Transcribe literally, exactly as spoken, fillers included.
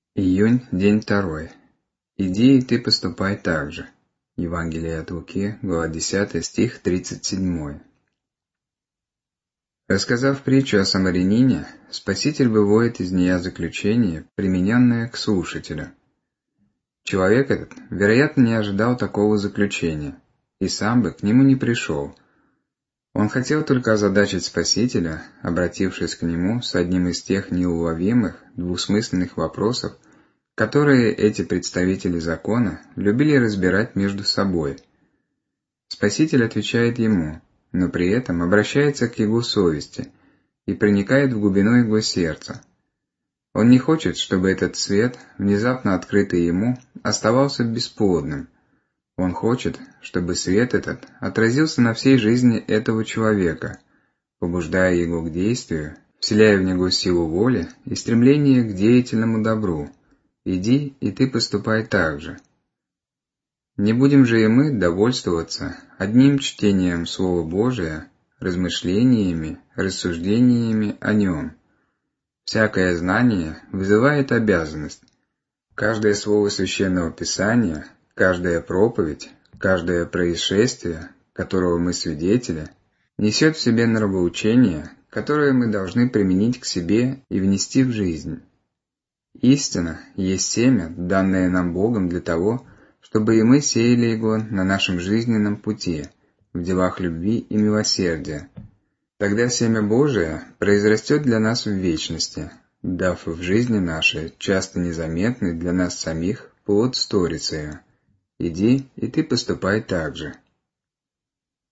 Июнь, день второй. Иди и ты поступай так же. Евангелие от Луки, глава десятая, стих тридцать семь. Рассказав притчу о самарянине, Спаситель выводит из нее заключение, примененное к слушателю. Человек этот, вероятно, не ожидал такого заключения, и сам бы к нему не пришел. Он хотел только озадачить Спасителя, обратившись к нему с одним из тех неуловимых, двусмысленных вопросов, которые эти представители закона любили разбирать между собой. Спаситель отвечает ему, но при этом обращается к его совести и проникает в глубину его сердца. Он не хочет, чтобы этот свет, внезапно открытый ему, оставался бесплодным. Он хочет, чтобы свет этот отразился на всей жизни этого человека, побуждая его к действию, вселяя в него силу воли и стремление к деятельному добру. Иди, и ты поступай так же. Не будем же и мы довольствоваться одним чтением Слова Божия, размышлениями, рассуждениями о нем. Всякое знание вызывает обязанность. Каждое слово Священного Писания, каждая проповедь, каждое происшествие, которого мы свидетели, несет в себе нравоучение, которое мы должны применить к себе и внести в жизнь. Истина есть семя, данное нам Богом для того, чтобы и мы сеяли его на нашем жизненном пути, в делах любви и милосердия. Тогда семя Божие произрастет для нас в вечности, дав в жизни нашей часто незаметный для нас самих плод сторицею. Иди, и ты поступай так же.